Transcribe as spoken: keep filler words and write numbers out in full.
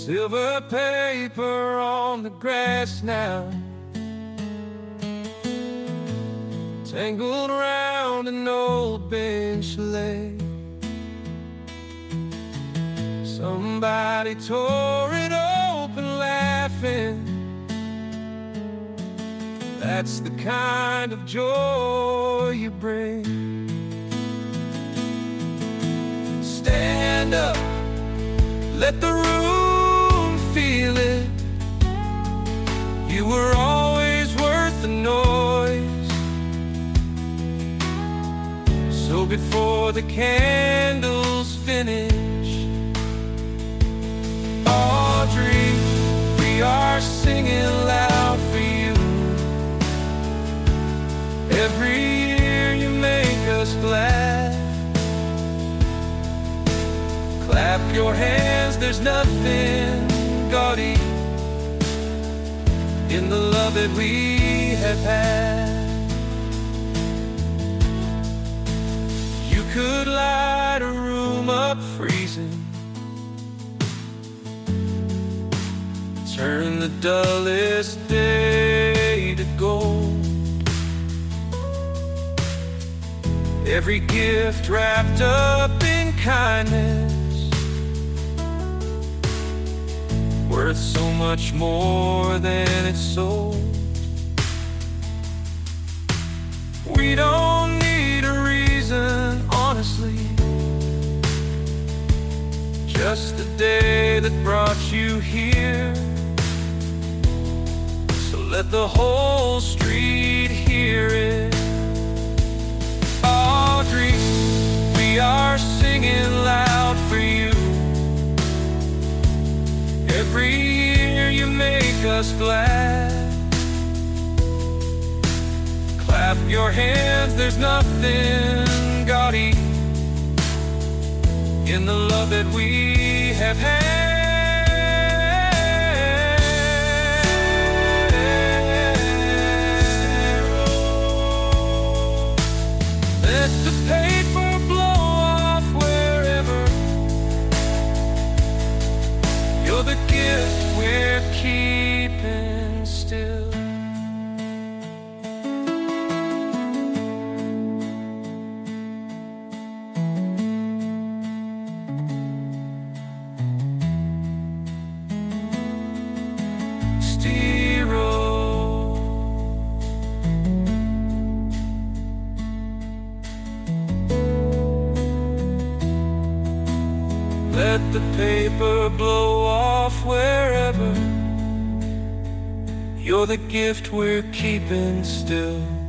Silver paper on the grass now, tangled around an old bench lay. Somebody tore it open laughing. That's the kind of joy you bring. Stand up, let the room feel it. You were always worth the noise. So before the candles finish, Audrey, we are singing loud for you. Every year you make us glad. Clap your hands, there's nothing gaudy in the love that we have had. You could light a room up freezing, turn the dullest day to gold. Every gift wrapped up in kindness, worth so much more than it's sold. We don't need a reason, honestly, just the day that brought you here. So let the whole street hear it. Audrey, we are singing loud for you. Every year you make us glad. Clap your hands, there's nothing gaudy in the love that we have had. Let the paper blow off wherever. You're the gift we're keeping still. Let the paper blow off wherever. You're the gift we're keeping still.